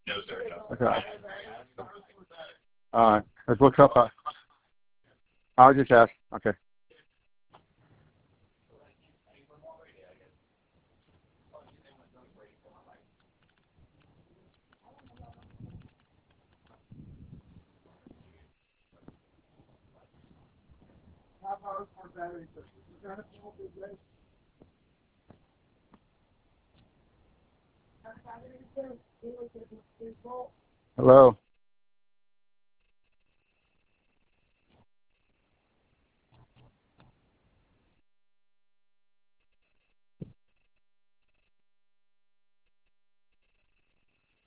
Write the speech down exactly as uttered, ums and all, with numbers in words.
Okay. All right. Let's look up. Uh, I'll just ask. Okay. Hello.